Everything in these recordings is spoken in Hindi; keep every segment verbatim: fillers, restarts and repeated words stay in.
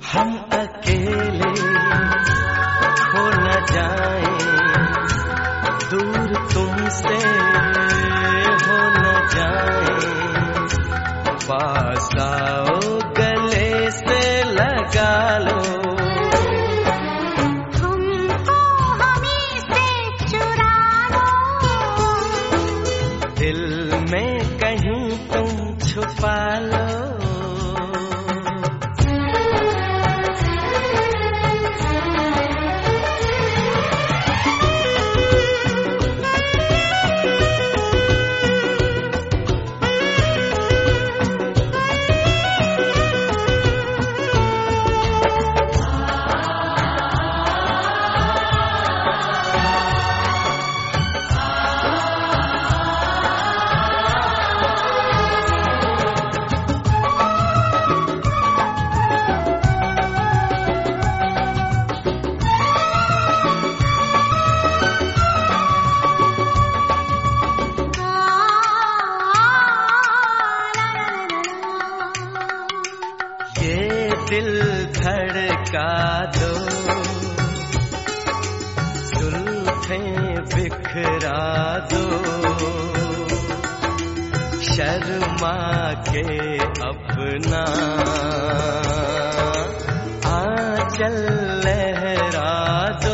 हम अकेले खो न जाए, दूर तुमसे हो न जाए, पास आओ गले से लगा लो, हमको हमी से चुरा लो, दिल में कहीं तुम छुपा लो। दिल धड़का दो, जुल्फें बिखरा दो, शर्मा के अपना आंचल लहरा दो,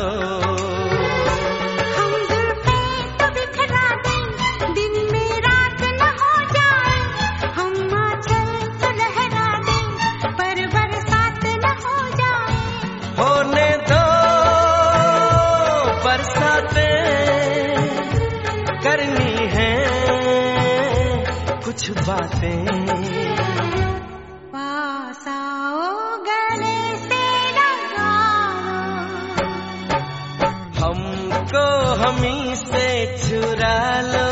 हम जुल्फें तो बिखरा दें, दिन में रात न हो जाए, हम आंचल तो लहरा दें, पर बरसात न हो जाए, होने दो बरसातें, करनी है कुछ बातें, पास आओ गले से लगा लो, हमको हमी से चुरा लो,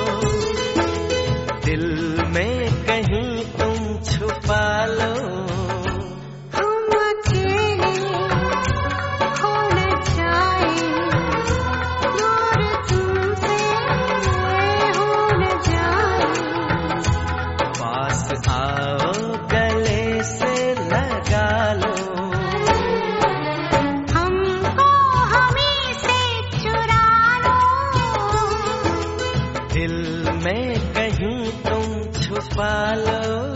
दिल में कहीं तुम छुपा लो, हम अकेले खो न जाए, दूर तुमसे हो न जाए, पास आओ गले से लगा लो, हमको हमी से चुरा लो, दिल में कहीं तुम छुपा लो।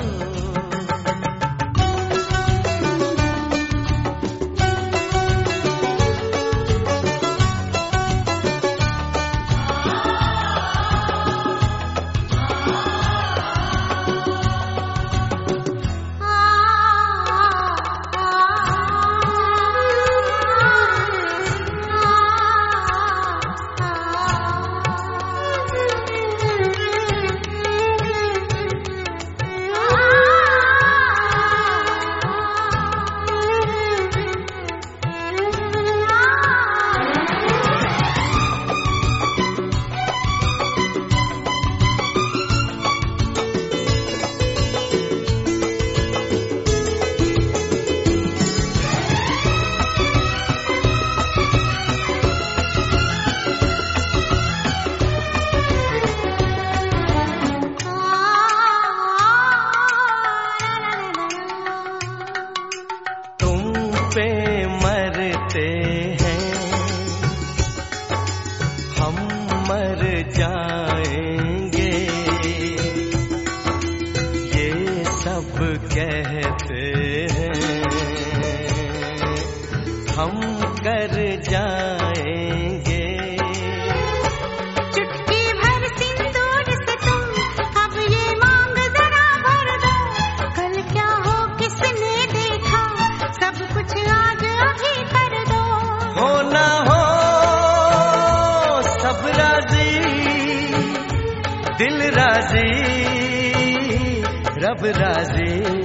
पे मरते हैं हम, मर जाएंगे, ये सब कहते हैं, हम कर जाएंगे, चुटकी भर सिंदूर से तुम अब ये मांग जरा भर दो, कल क्या हो किसने देखा, सब कुछ आज अभी कर दो, हो ना हो सब राजी, दिल राजी, रब राजी।